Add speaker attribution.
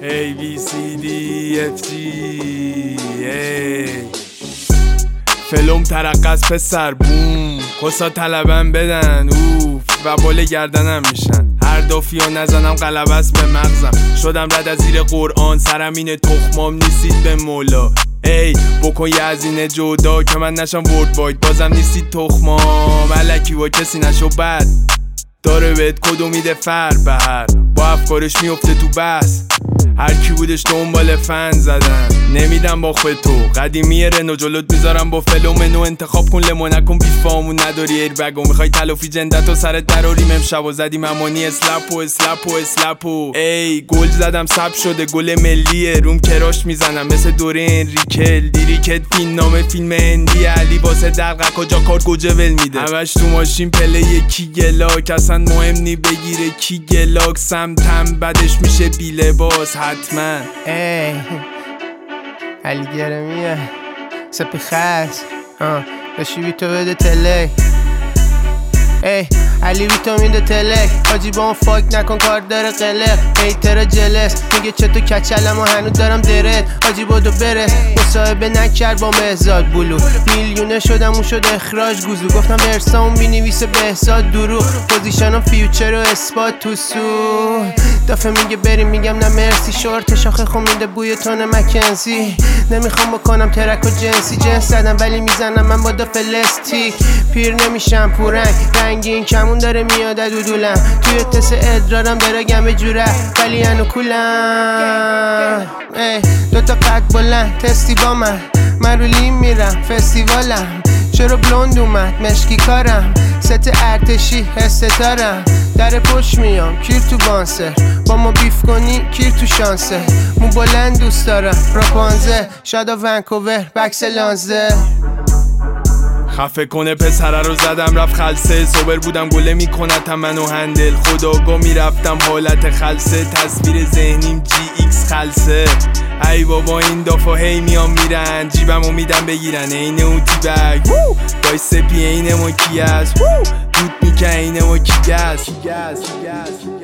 Speaker 1: A B C D F G فلوم ترقص پسر بوم کسا طلبم بدن اوف و بال گردنم میشن هر دافیو نزنم غلبه است به مغزم شدم رد از زیر قرآن سرم اینه تخمام نیستید به مولا ای بکن یه هزینه جدا که من نشم ورد واید بازم نیستید تخمام الکی با کسی نشو بد داره بهت کدو میده فر به هر با افکارش میفته تو بس هر کی بودش دنبال فن زدن نمیدم باخ به تو قدیمی رنو جلوت میذارم با فلومنو انتخاب کن لمو نکن بیفامون نداری ایربگو میخوای تلافی جندت و سرت دراریم امشب و زدیم امانی اسلپو ای گل زدم سب شده گل ملیه روم کراش میزنم مثل دوره انریکل دیریکت فیلم نامه فیلم هندی علی واسه دلقک و جاکارد گوجه ول میده همش تو ماشین پله یکی گلاک اصلا مهم نی بگیره کی گلاک سمتم بدش میشه بی لباس حتما
Speaker 2: ای علی گرمیه سپی خس بشی بی تو بده تلک ای علی ویتامین ده تلک حاجی با اون فاک نکن کار داره قلق هیتر جلس میگه چطور کچلم و هنوز دارم درت حاجی بودو برس مصاحبه نکرد با مهزاد بلو میلیونه شدم اون شد اخراج گوزو گفتم ارسام بینویسه بهزاد دروغ پوزیشنم فیوچر و اثبات تو سو دفعه میگه بریم میگم نه مرسی شورت شاخه خومیده بوی تون مکنزی نمیخوام بکنم ترک و جنس زدم ولی میزنم من با دا فلستیک پیر نمیشم پورنگ رنگین کمون داره میاد دودولم توی تس ادرارم داره گمه جوره ولی انو کولم دوتا قد بلند تستی با من رو لیم میرم فستیوالم چرا بلوند اومد مشکی کارم ست ارتشی هستتارم در پشت میام کیر تو بانسر با ما بیف کنی کیر تو شانسه مو بلند دوست دارم راپانزه شادا ونکوور بکس لانزه
Speaker 1: خفه کنه پسره رو زدم رفت خلصه صبر بودم گله میکنتم منو هندل خداگاه میرفتم حالت خلصه تصویر ذهنیم جی ایکس خلصه ای بابا این دافا هی میام میرن جیبمو میدم بگیرن این اون تی بگ دای سپی این ما کی است دود میکن این ما کی گست